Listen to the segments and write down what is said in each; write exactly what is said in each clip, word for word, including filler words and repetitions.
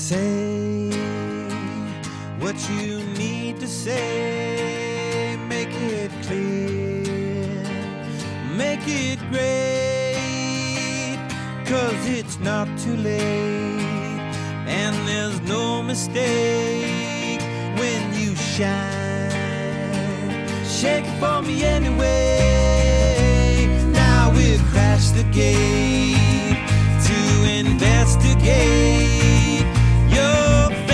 Say what you need to say, make it clear, make it great, 'cause it's not too late, and there's no mistake when you shine. Shake it for me anyway. Now we'll crash the gate to investigate your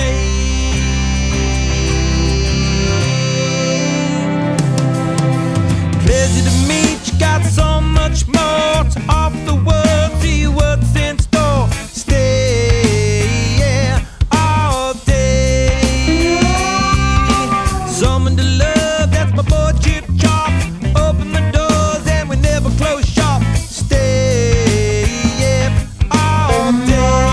fate. Pleasure to meet you, got so much more to offer the world. See what's in store. Stay, yeah, all day. Someone to love, that's my boy Chip Chop. Open the doors and we never close shop. Stay, yeah, all day.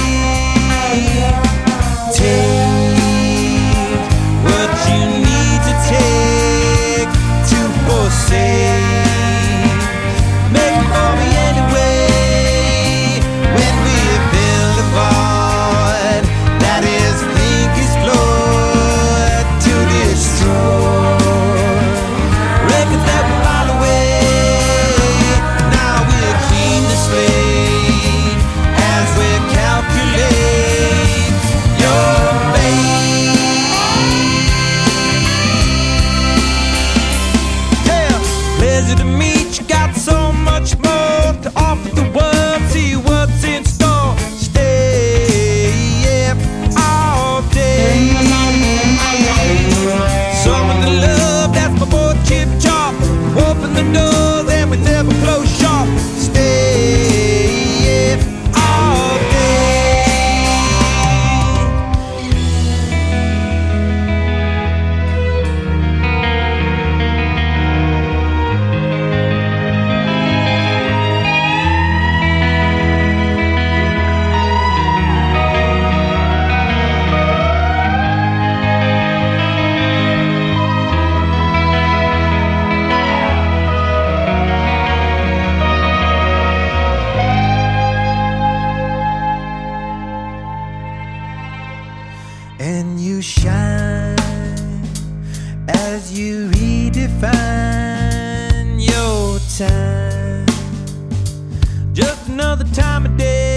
Take what you need to take to forsake. Make it for me anyway. When we fill the void that is think is flawed to destroy records that we file away. Now we'll clean the slate as we calculate your fate. Yeah, pleasure to meet you, got so much more to offer the world. See what's in store. Stay, yeah, all day. Someone to love, that's my boy Chip Chop. Open the doors and we never close shop. Stay, yeah, all day. And you shine as you redefine your time. Just another time of day